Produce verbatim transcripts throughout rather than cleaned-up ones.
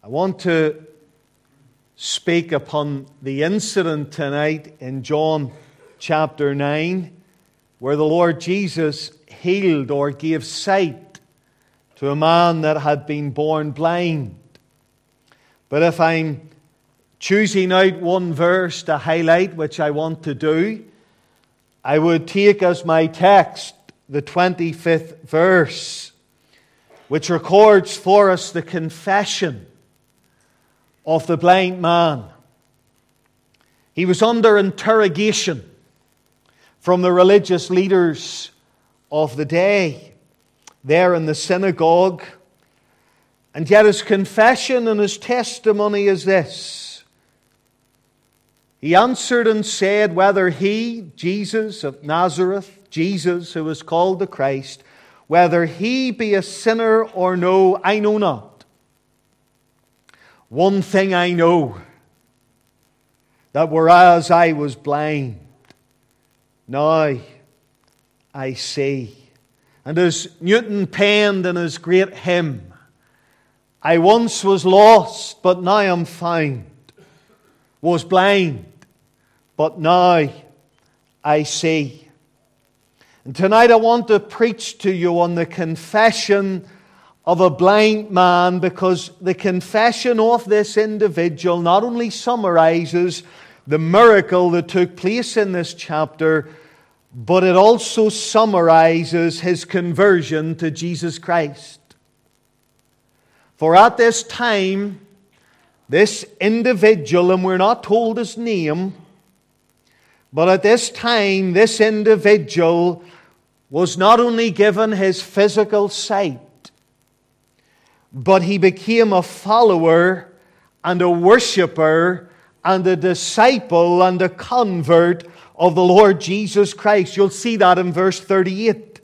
I want to speak upon the incident tonight in John chapter nine, where the Lord Jesus healed or gave sight to a man that had been born blind. But if I'm choosing out one verse to highlight, which I want to do, I would take as my text the twenty-fifth verse, which records for us the confession of the blind man. He was under interrogation from the religious leaders of the day there in the synagogue. And yet his confession and his testimony is this. He answered and said whether he, Jesus of Nazareth, Jesus who is called the Christ, whether he be a sinner or no, I know not. One thing I know, that whereas I was blind, now I see. And as Newton penned in his great hymn, I once was lost, but now am found, was blind, but now I see. And tonight I want to preach to you on the confession of a blind man, because the confession of this individual not only summarizes the miracle that took place in this chapter, but it also summarizes his conversion to Jesus Christ. For at this time, this individual, and we're not told his name, but at this time, this individual was not only given his physical sight, but he became a follower and a worshipper and a disciple and a convert of the Lord Jesus Christ. You'll see that in verse thirty-eight.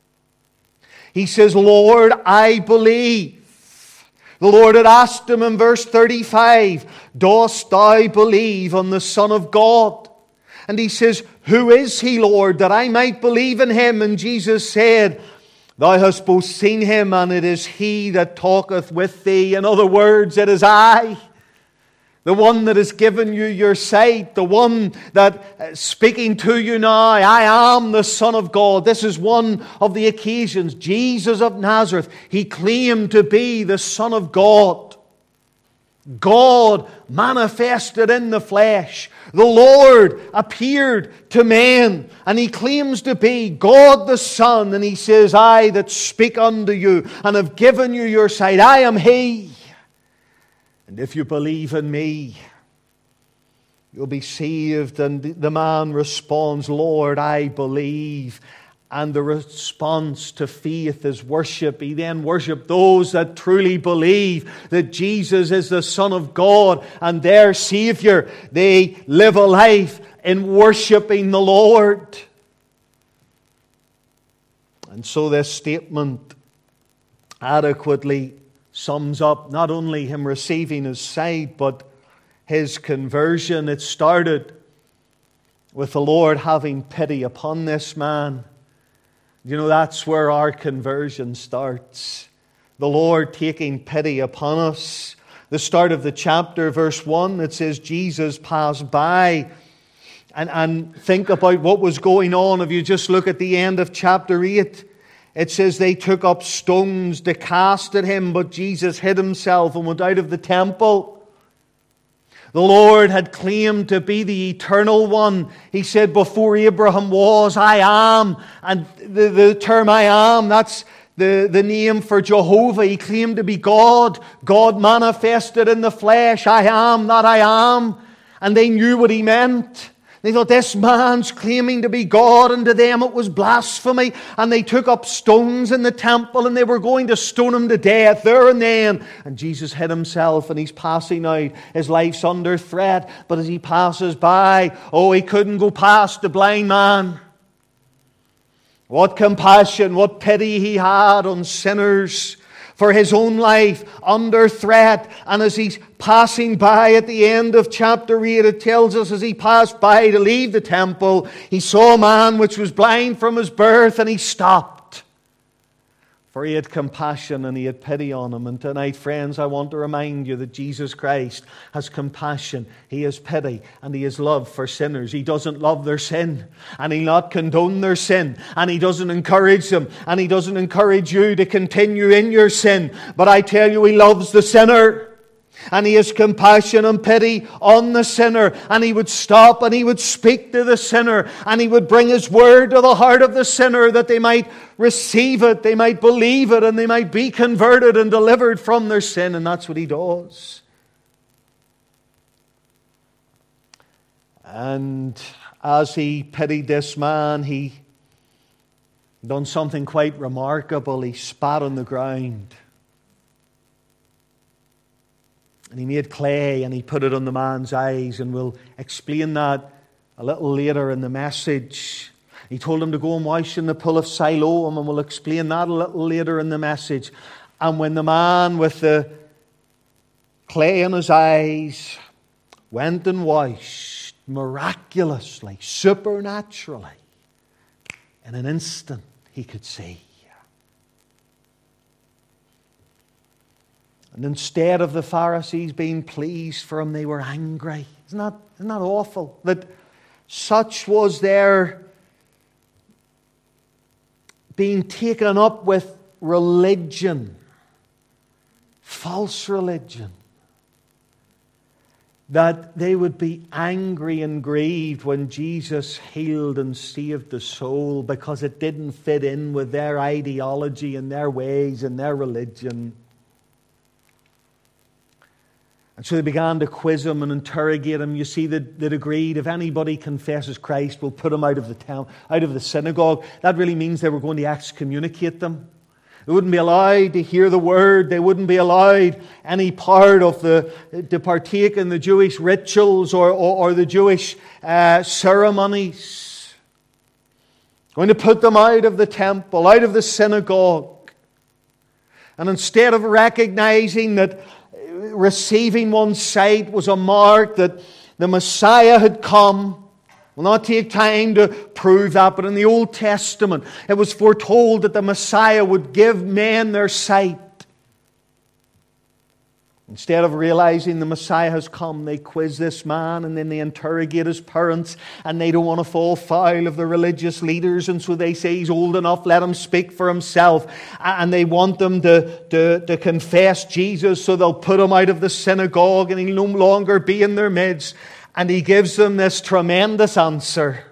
He says, Lord, I believe. The Lord had asked him in verse thirty-five, dost thou believe on the Son of God? And he says, who is he, Lord, that I might believe in him? And Jesus said, thou hast both seen him, and it is he that talketh with thee. In other words, it is I, the one that has given you your sight, the one that uh, speaking to you now, I am the Son of God. This is one of the occasions. Jesus of Nazareth, he claimed to be the Son of God. God manifested in the flesh. The Lord appeared to men, and he claims to be God the Son, and he says, I that speak unto you and have given you your sight, I am he. And if you believe in me, you'll be saved. And the man responds, Lord, I believe. And the response to faith is worship. He then worshiped those that truly believe that Jesus is the Son of God and their Savior. They live a life in worshiping the Lord. And so this statement adequately sums up not only him receiving his sight, but his conversion. It started with the Lord having pity upon this man. You know, that's where our conversion starts. The Lord taking pity upon us. The start of the chapter, verse one, it says, Jesus passed by. And, and think about what was going on. If you just look at the end of chapter eight, it says they took up stones to cast at him, but Jesus hid himself and went out of the temple. The Lord had claimed to be the eternal one. He said, before Abraham was, I am. And the, the term I am, that's the, the name for Jehovah. He claimed to be God. God manifested in the flesh. I am that I am. And they knew what he meant. They thought, this man's claiming to be God, and to them it was blasphemy. And they took up stones in the temple, and they were going to stone him to death there and then. And Jesus hid himself, and he's passing out. His life's under threat. But as he passes by, oh, he couldn't go past the blind man. What compassion, what pity he had on sinners. For his own life under threat. And as he's passing by at the end of chapter eight, it tells us as he passed by to leave the temple, he saw a man which was blind from his birth, and he stopped. For He had compassion and He had pity on him. And tonight, friends, I want to remind you that Jesus Christ has compassion, He has pity, and He has love for sinners. He doesn't love their sin, and He'll not condone their sin, and He doesn't encourage them, and He doesn't encourage you to continue in your sin. But I tell you, He loves the sinner. And He has compassion and pity on the sinner. And He would stop and He would speak to the sinner. And He would bring His word to the heart of the sinner that they might receive it, they might believe it, and they might be converted and delivered from their sin. And that's what He does. And as He pitied this man, He done something quite remarkable. He spat on the ground. And He made clay and He put it on the man's eyes. And we'll explain that a little later in the message. He told him to go and wash in the pool of Siloam. And we'll explain that a little later in the message. And when the man with the clay in his eyes went and washed, miraculously, supernaturally, in an instant he could see. And instead of the Pharisees being pleased for him, they were angry. Isn't that, isn't that awful? That such was their being taken up with religion, false religion, that they would be angry and grieved when Jesus healed and saved the soul because it didn't fit in with their ideology and their ways and their religion. And so they began to quiz him and interrogate him. You see, they'd, they'd agreed if anybody confesses Christ, we'll put him out of the town, out of the synagogue. That really means they were going to excommunicate them. They wouldn't be allowed to hear the word. They wouldn't be allowed any part of the to partake in the Jewish rituals or, or, or the Jewish uh, ceremonies. Going to put them out of the temple, out of the synagogue. And instead of recognizing that receiving one's sight was a mark that the Messiah had come. We'll not take time to prove that, but in the Old Testament it was foretold that the Messiah would give men their sight. Instead of realizing the Messiah has come, they quiz this man and then they interrogate his parents, and they don't want to fall foul of the religious leaders, and so they say he's old enough, let him speak for himself. And they want them to, to, to confess Jesus, so they'll put him out of the synagogue and he'll no longer be in their midst. And he gives them this tremendous answer.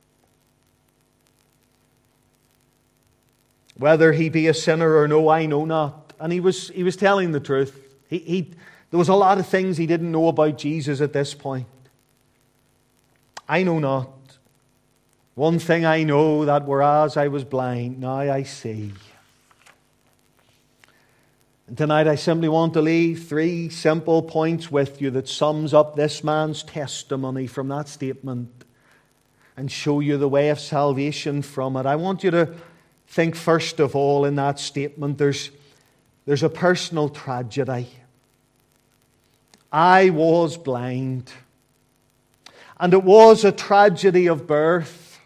Whether he be a sinner or no, I know not. And he was, he was telling the truth. He, he, there was a lot of things he didn't know about Jesus at this point. I know not. One thing I know, that whereas I was blind, now I see. And tonight I simply want to leave three simple points with you that sums up this man's testimony from that statement and show you the way of salvation from it. I want you to think first of all in that statement there's, there's a personal tragedy. I was blind. And it was a tragedy of birth.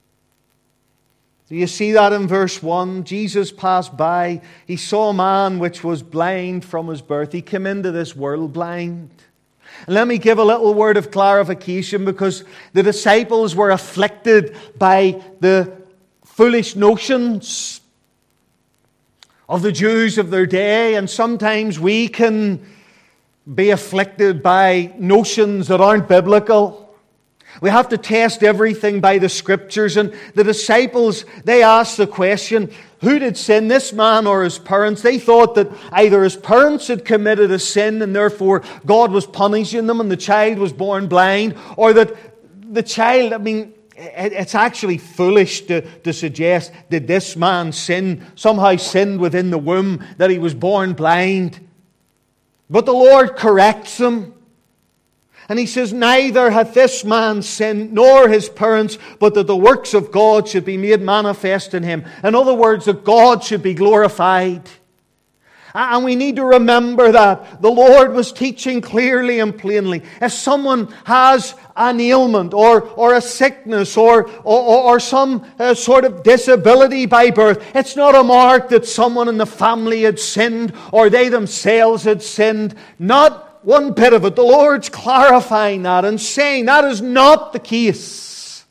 Do you see that in verse one? Jesus passed by. He saw a man which was blind from his birth. He came into this world blind. And let me give a little word of clarification, because the disciples were afflicted by the foolish notions of the Jews of their day. And sometimes we can be afflicted by notions that aren't biblical. We have to test everything by the Scriptures. And the disciples, they asked the question, who did sin, this man or his parents? They thought that either his parents had committed a sin and therefore God was punishing them and the child was born blind, or that the child, I mean, it's actually foolish to, to suggest, did this man sin, somehow sinned within the womb that he was born blind? But the Lord corrects him. And He says, neither hath this man sinned, nor his parents, but that the works of God should be made manifest in him. In other words, that God should be glorified. And we need to remember that. The Lord was teaching clearly and plainly. If someone has an ailment or, or a sickness or, or, or some uh, sort of disability by birth. It's not a mark that someone in the family had sinned or they themselves had sinned. Not one bit of it. The Lord's clarifying that and saying that is not the case.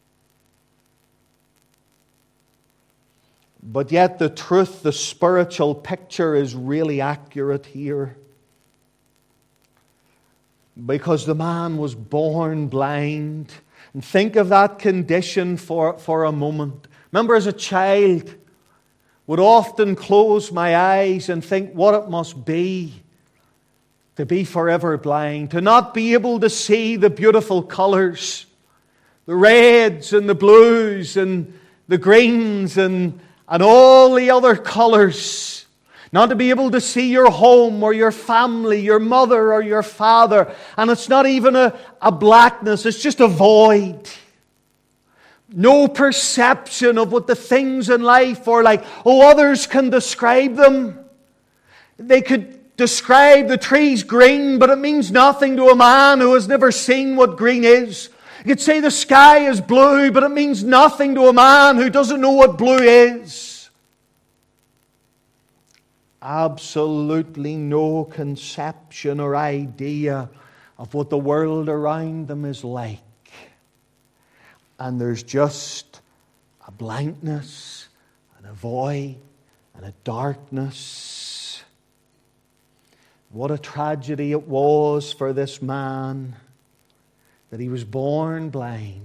But yet the truth, the spiritual picture is really accurate here. Because the man was born blind. And think of that condition for, for a moment. Remember, as a child, would often close my eyes and think what it must be to be forever blind, to not be able to see the beautiful colors, the reds and the blues and the greens and, and all the other colors. Not to be able to see your home or your family, your mother or your father. And it's not even a, a blackness, it's just a void. No perception of what the things in life are like. Oh, others can describe them. They could describe the trees green, but it means nothing to a man who has never seen what green is. You could say the sky is blue, but it means nothing to a man who doesn't know what blue is. Absolutely no conception or idea of what the world around them is like. And there's just a blankness and a void and a darkness. What a tragedy it was for this man that he was born blind.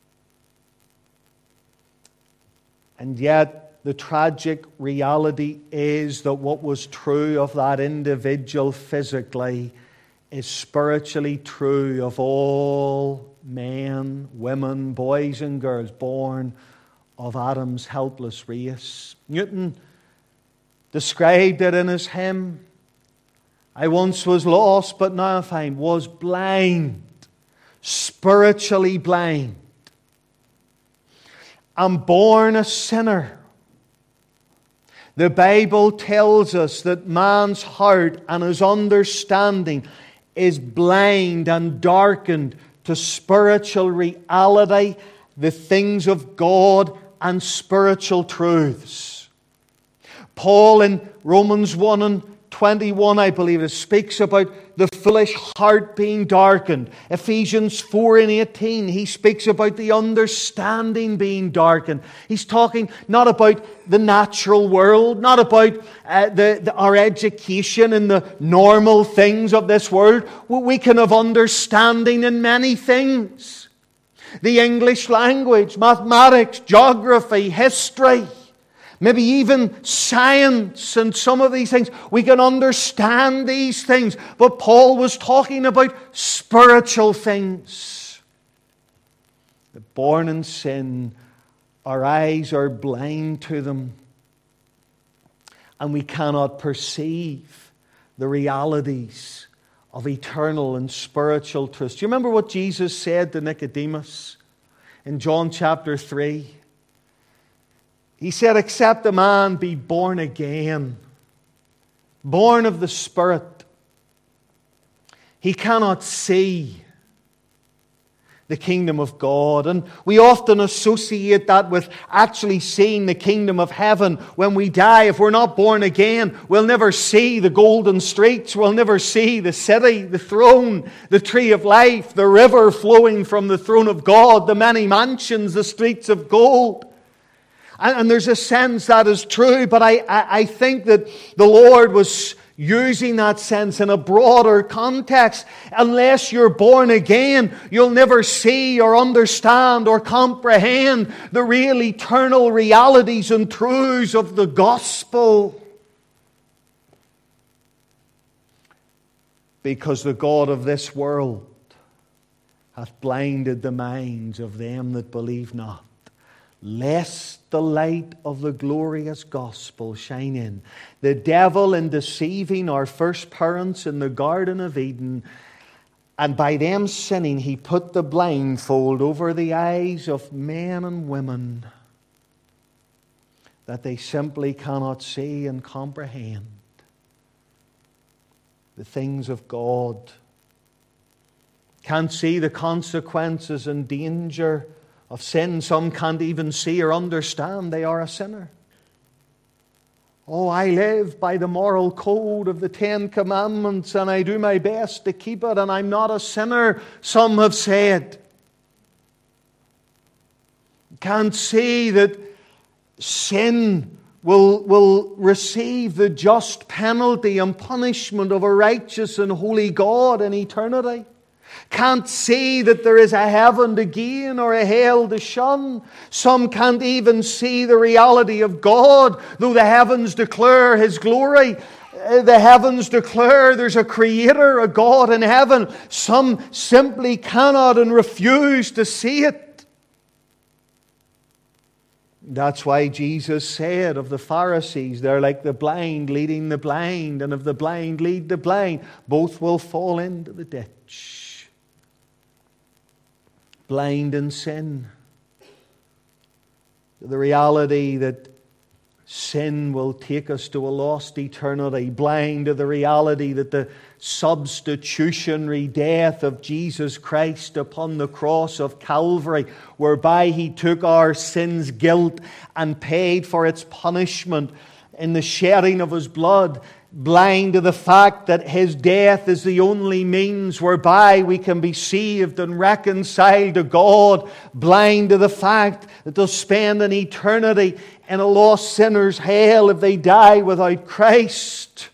And yet, the tragic reality is that what was true of that individual physically is spiritually true of all men, women, boys and girls born of Adam's helpless race. Newton described it in his hymn. I once was lost, but now I find, was blind, spiritually blind. I'm born a sinner. The Bible tells us that man's heart and his understanding is blind and darkened to spiritual reality, the things of God and spiritual truths. Paul in Romans one and twenty-one, I believe, it speaks about the foolish heart being darkened. Ephesians four and eighteen, he speaks about the understanding being darkened. He's talking not about the natural world, not about uh, the, the, our education and the normal things of this world. We can have understanding in many things. The English language, mathematics, geography, history, maybe even science and some of these things. We can understand these things. But Paul was talking about spiritual things. Born in sin, our eyes are blind to them. And we cannot perceive the realities of eternal and spiritual truths. Do you remember what Jesus said to Nicodemus in John chapter three? He said, except a man be born again, born of the Spirit, he cannot see the kingdom of God. And we often associate that with actually seeing the kingdom of heaven. When we die, if we're not born again, we'll never see the golden streets. We'll never see the city, the throne, the tree of life, the river flowing from the throne of God, the many mansions, the streets of gold. And, and there's a sense that is true, but I, I, I think that the Lord was using that sense in a broader context. Unless you're born again, you'll never see or understand or comprehend the real eternal realities and truths of the gospel. Because the God of this world hath blinded the minds of them that believe not, lest the light of the glorious gospel shine in. The devil, in deceiving our first parents in the Garden of Eden, and by them sinning, he put the blindfold over the eyes of men and women, that they simply cannot see and comprehend the things of God, can't see the consequences and danger of sin. Some can't even see or understand they are a sinner. Oh, I live by the moral code of the Ten Commandments and I do my best to keep it and I'm not a sinner, some have said. Can't see that sin will, will receive the just penalty and punishment of a righteous and holy God in eternity. Can't see that there is a heaven to gain or a hell to shun. Some can't even see the reality of God, though the heavens declare His glory. The heavens declare there's a Creator, a God in heaven. Some simply cannot and refuse to see it. That's why Jesus said of the Pharisees, they're like the blind leading the blind, and if the blind lead the blind, both will fall into the ditch. Blind in sin. The reality that sin will take us to a lost eternity. Blind to the reality that the substitutionary death of Jesus Christ upon the cross of Calvary, whereby He took our sin's guilt and paid for its punishment in the shedding of His blood. Blind to the fact that His death is the only means whereby we can be saved and reconciled to God. Blind to the fact that they'll spend an eternity in a lost sinner's hell if they die without Christ.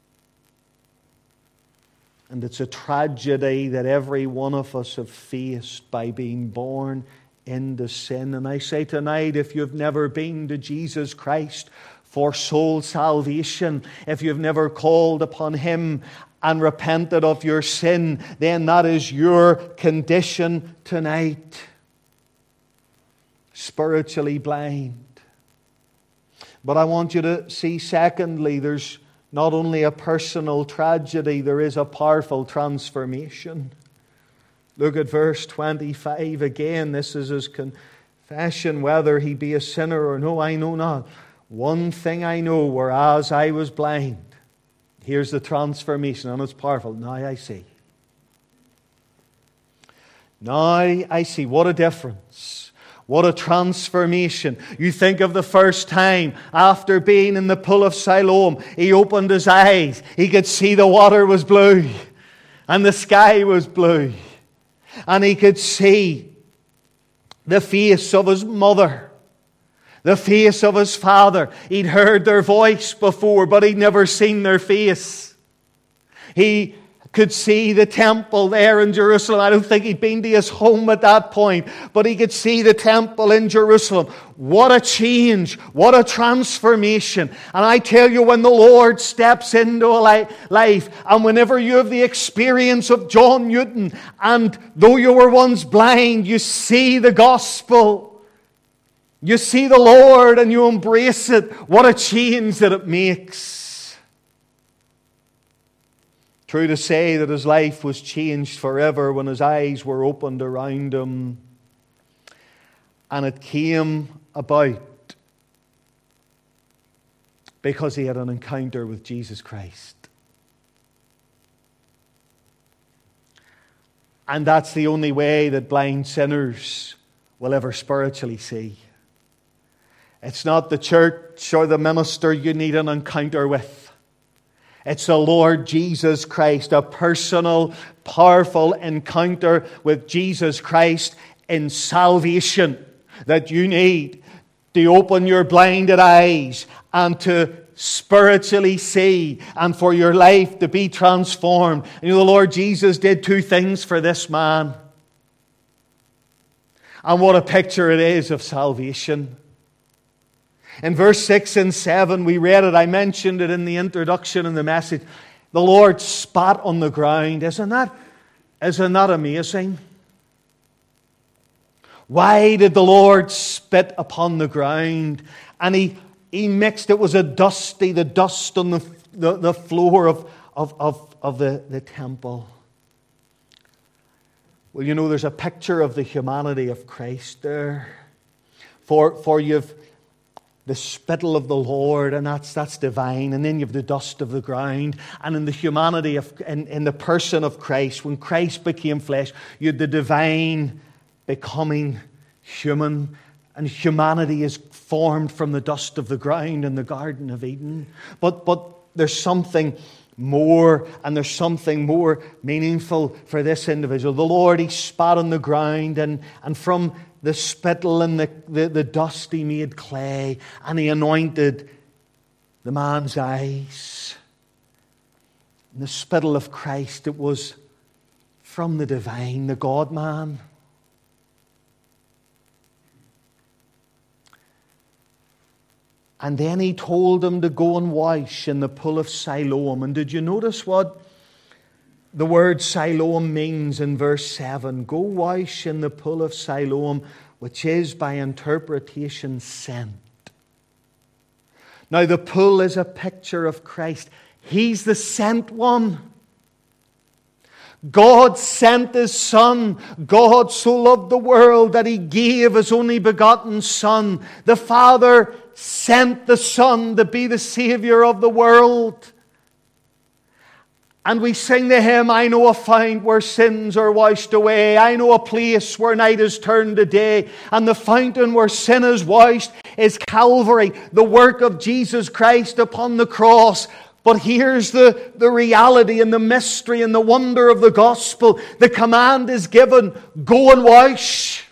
And it's a tragedy that every one of us have faced by being born into sin. And I say tonight, if you've never been to Jesus Christ for soul salvation, if you've never called upon Him and repented of your sin, then that is your condition tonight. Spiritually blind. But I want you to see, secondly, there's not only a personal tragedy, there is a powerful transformation. Look at verse twenty-five again. This is his confession, whether he be a sinner or no, I know not. One thing I know, whereas I was blind. Here's the transformation, and it's powerful. Now I see. Now I see. What a difference. What a transformation. You think of the first time after being in the pool of Siloam, he opened his eyes. He could see the water was blue and the sky was blue. And he could see the face of his mother, the face of his father. He'd heard their voice before, but he'd never seen their face. He could see the temple there in Jerusalem. I don't think he'd been to his home at that point, but he could see the temple in Jerusalem. What a change. What a transformation. And I tell you, when the Lord steps into a life, and whenever you have the experience of John Newton, and though you were once blind, you see the gospel. You see the Lord and you embrace it. What a change that it makes. True to say that his life was changed forever when his eyes were opened around him. And it came about because he had an encounter with Jesus Christ. And that's the only way that blind sinners will ever spiritually see. It's not the church or the minister you need an encounter with. It's the Lord Jesus Christ, a personal, powerful encounter with Jesus Christ in salvation that you need to open your blinded eyes and to spiritually see and for your life to be transformed. And you know, the Lord Jesus did two things for this man. And what a picture it is of salvation. In verse six and seven, we read it. I mentioned it in the introduction in the message. The Lord spat on the ground. Isn't that, isn't that amazing? Why did the Lord spit upon the ground? And he, he mixed, it was a dusty, the dust on the, the, the floor of, of, of, of the, the temple. Well, you know, there's a picture of the humanity of Christ there. For, for you've the spittle of the Lord, and that's that's divine. And then you have the dust of the ground. And in the humanity of, in, in the person of Christ, when Christ became flesh, you had the divine becoming human. And humanity is formed from the dust of the ground in the Garden of Eden. But but there's something more, and there's something more meaningful for this individual. The Lord, He spat on the ground, and, and from the spittle and the, the, the dust He made clay, and He anointed the man's eyes. And the spittle of Christ, it was from the divine, the God-man. And then He told him to go and wash in the pool of Siloam. And did you notice what the word Siloam means in verse seven? Go wash in the pool of Siloam, which is by interpretation sent. Now the pool is a picture of Christ. He's the sent one. God sent His Son. God so loved the world that He gave His only begotten Son. The Father sent the Son to be the Savior of the world. And we sing the hymn, I know a fount where sins are washed away. I know a place where night is turned to day. And the fountain where sin is washed is Calvary, the work of Jesus Christ upon the cross. But here's the, the reality and the mystery and the wonder of the gospel. The command is given, go and wash.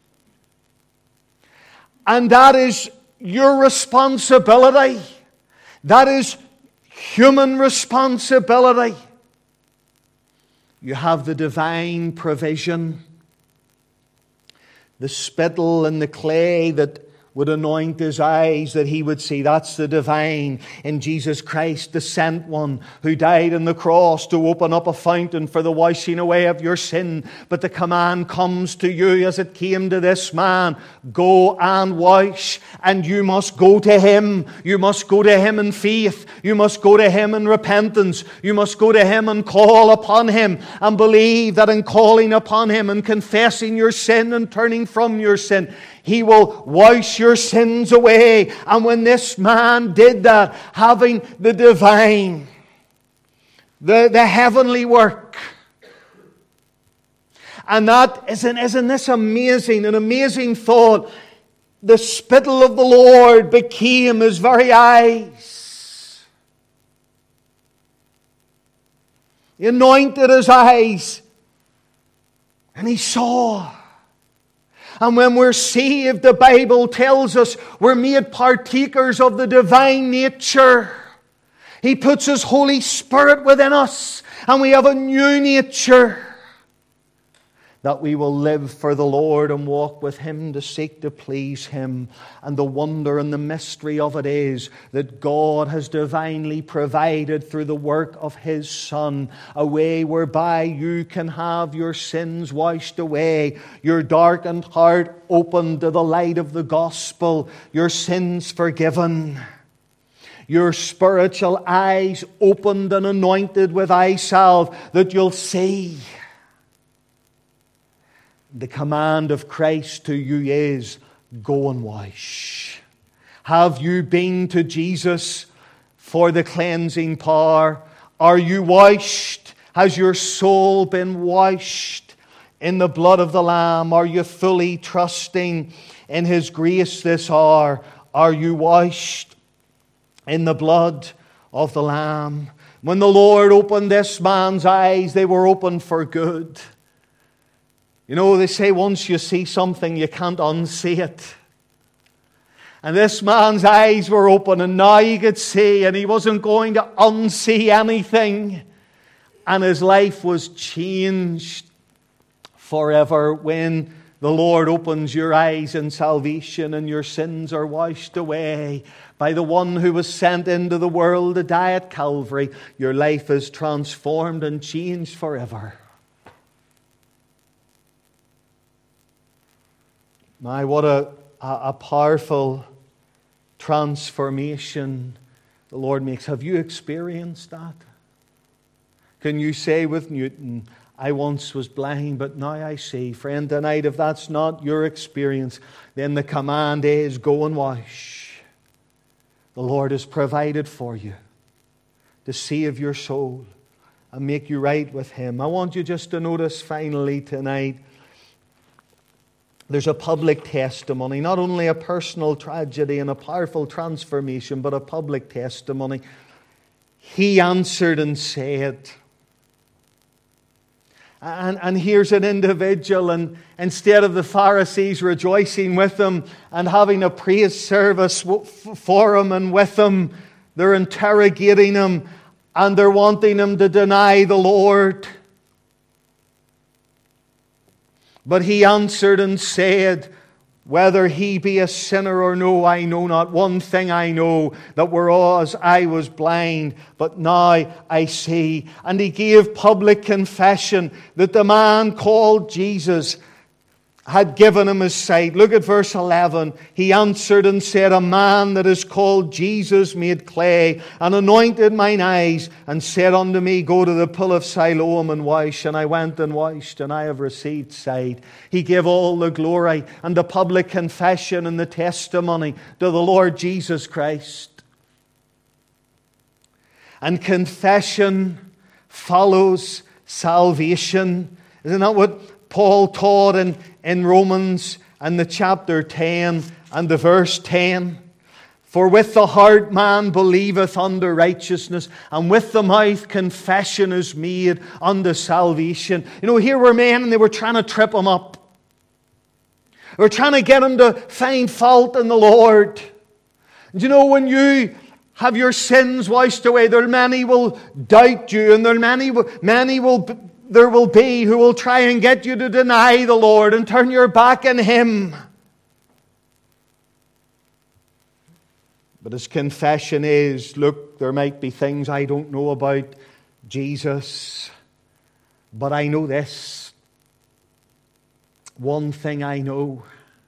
And that is your responsibility. That is human responsibility. You have the divine provision. The spittle and the clay that would anoint his eyes that he would see. That's the divine in Jesus Christ, the sent one who died on the cross to open up a fountain for the washing away of your sin. But the command comes to you as it came to this man. Go and wash. And you must go to Him. You must go to Him in faith. You must go to Him in repentance. You must go to Him and call upon Him and believe that in calling upon Him and confessing your sin and turning from your sin, He will wash your sins away. And when this man did that, having the divine, the, the heavenly work, and that, isn't, isn't this amazing, an amazing thought? The spittle of the Lord became His very eyes. He anointed his eyes, and he saw. And when we're saved, the Bible tells us we're made partakers of the divine nature. He puts His Holy Spirit within us, and we have a new nature that we will live for the Lord and walk with Him to seek to please Him. And the wonder and the mystery of it is that God has divinely provided through the work of His Son a way whereby you can have your sins washed away, your darkened heart opened to the light of the gospel, your sins forgiven, your spiritual eyes opened and anointed with eye salve that you'll see. The command of Christ to you is, go and wash. Have you been to Jesus for the cleansing power? Are you washed? Has your soul been washed in the blood of the Lamb? Are you fully trusting in His grace this hour? Are you washed in the blood of the Lamb? When the Lord opened this man's eyes, they were opened for good. You know, they say once you see something, you can't unsee it. And this man's eyes were open, and now he could see, and he wasn't going to unsee anything. And his life was changed forever when the Lord opens your eyes in salvation and your sins are washed away by the one who was sent into the world to die at Calvary. Your life is transformed and changed forever. My, what a, a powerful transformation the Lord makes. Have you experienced that? Can you say with Newton, I once was blind, but now I see? Friend, tonight, if that's not your experience, then the command is, go and wash. the Lord has provided for you to save your soul and make you right with Him. I want you just to notice finally tonight, there's a public testimony, not only a personal tragedy and a powerful transformation, but a public testimony. He answered and said, and, and here's an individual, and instead of the Pharisees rejoicing with him and having a praise service for him and with him, they're interrogating him and they're wanting him to deny the Lord. But he answered and said, whether he be a sinner or no, I know not. One thing I know, that whereas I was blind, but now I see. And he gave public confession that the man called Jesus had given him his sight. Look at verse eleven. He answered and said, a man that is called Jesus made clay and anointed mine eyes and said unto me, go to the pool of Siloam and wash. And I went and washed, and I have received sight. He gave all the glory and the public confession and the testimony to the Lord Jesus Christ. And confession follows salvation. Isn't that what Paul taught in, in Romans and the chapter ten and the verse ten? For with the heart man believeth unto righteousness, and with the mouth confession is made unto salvation. You know, here were men and they were trying to trip him up. They were trying to get him to find fault in the Lord. And you know, when you have your sins washed away, there many will doubt you, and there many will, many will there will be who will try and get you to deny the Lord and turn your back on Him. But his confession is, look, there might be things I don't know about Jesus, but I know this. One thing I know.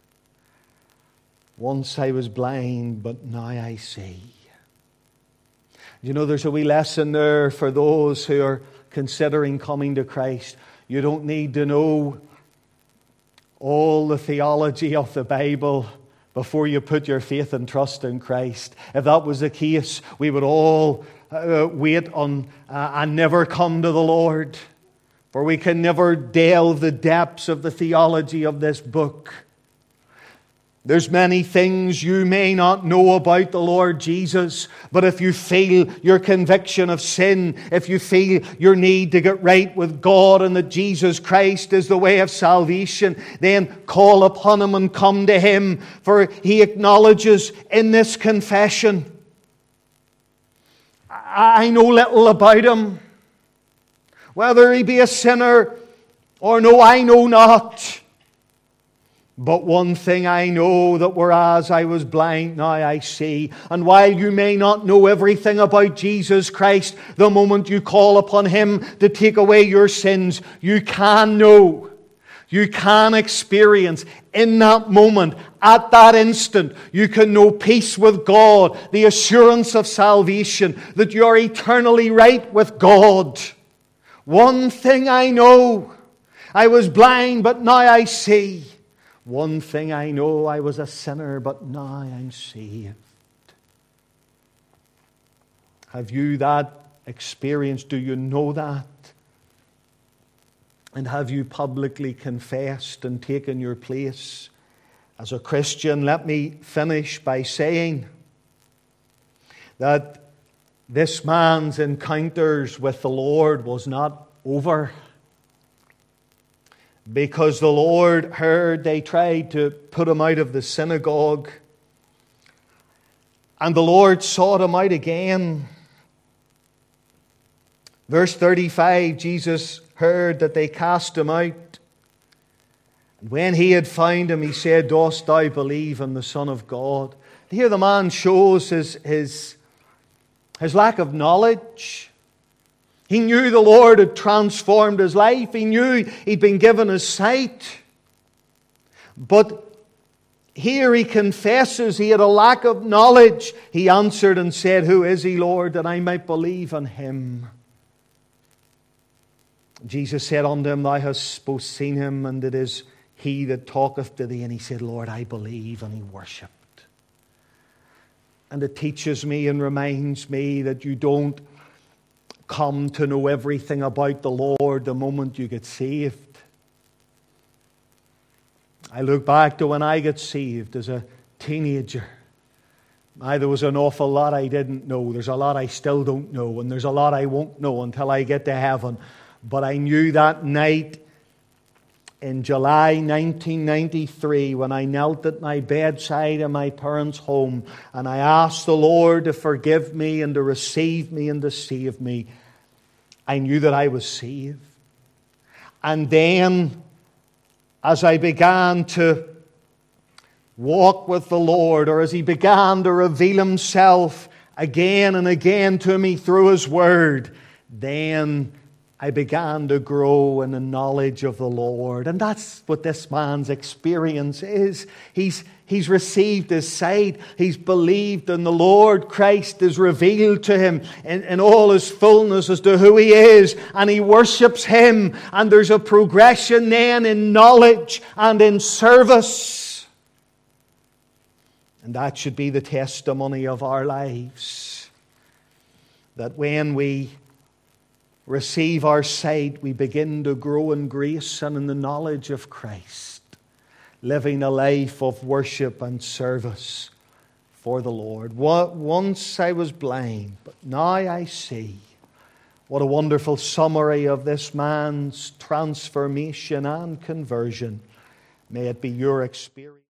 Once I was blind, but now I see. You know, there's a wee lesson there for those who are considering coming to Christ. You don't need to know all the theology of the Bible before you put your faith and trust in Christ. If that was the case, we would all uh, wait on uh, and never come to the Lord. For we can never delve the depths of the theology of this book. There's many things you may not know about the Lord Jesus, but if you feel your conviction of sin, if you feel your need to get right with God and that Jesus Christ is the way of salvation, then call upon Him and come to Him, for He acknowledges in this confession, I know little about Him. Whether He be a sinner or no, I know not. But one thing I know, that whereas I was blind, now I see. And while you may not know everything about Jesus Christ, the moment you call upon Him to take away your sins, you can know, you can experience in that moment, at that instant, you can know peace with God, the assurance of salvation, that you are eternally right with God. One thing I know, I was blind, but now I see. One thing I know, I was a sinner, but now I'm saved. Have you that experience? Do you know that? And have you publicly confessed and taken your place as a Christian? Let me finish by saying that this man's encounters with the Lord was not over. Because the Lord heard they tried to put him out of the synagogue. And the Lord sought him out again. Verse thirty-five, Jesus heard that they cast him out. And when he had found him, he said, dost thou believe in the Son of God? Here the man shows his, his, his lack of knowledge. He knew the Lord had transformed his life. He knew he'd been given his sight. But here he confesses he had a lack of knowledge. He answered and said, who is he, Lord, that I might believe on him? Jesus said unto him, thou hast both seen him, and it is he that talketh to thee. And he said, Lord, I believe. And he worshipped. And it teaches me and reminds me that you don't come to know everything about the Lord the moment you get saved. I look back to when I got saved as a teenager. I, there was an awful lot I didn't know. There's a lot I still don't know. And there's a lot I won't know until I get to heaven. But I knew that night in July nineteen ninety-three, when I knelt at my bedside in my parents' home and I asked the Lord to forgive me and to receive me and to save me, I knew that I was saved. And then, as I began to walk with the Lord, or as He began to reveal Himself again and again to me through His Word, then I began to grow in the knowledge of the Lord. And that's what this man's experience is. He's, he's received His sight. He's believed in the Lord. Christ is revealed to him in, in all His fullness as to who He is. And he worships Him. And there's a progression then in knowledge and in service. And that should be the testimony of our lives. That when we receive our sight, we begin to grow in grace and in the knowledge of Christ, living a life of worship and service for the Lord. Once I was blind, but now I see. What a wonderful summary of this man's transformation and conversion. May it be your experience.